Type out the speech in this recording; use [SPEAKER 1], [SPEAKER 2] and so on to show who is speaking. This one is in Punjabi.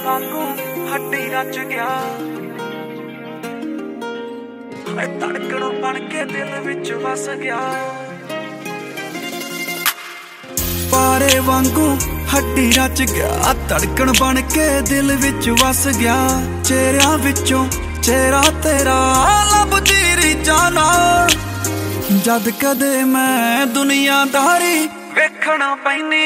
[SPEAKER 1] ਵਾਂਗੂ ਹੱਡੀ ਰਚ ਗਿਆ, ਧੜਕਣ ਬਣ ਕੇ ਦਿਲ ਵਿੱਚ ਵਸ ਗਿਆ। ਪਾਰੇ ਵਾਂਗੂ ਹੱਡੀ ਰਚ ਗਿਆ, ਧੜਕਣ ਬਣ ਕੇ ਦਿਲ ਵਿੱਚ ਵਸ ਗਿਆ। ਚਿਹਰਿਆਂ ਵਿੱਚੋਂ ਚਿਹਰਾ ਤੇਰਾ ਲੱਭਦੀ ਰੀਝਾਂ ਨਾਲ, ਜਦ ਕਦੇ ਮੈਂ ਦੁਨੀਆਦਾਰੀ ਵੇਖਣ ਪੈਂਦੀ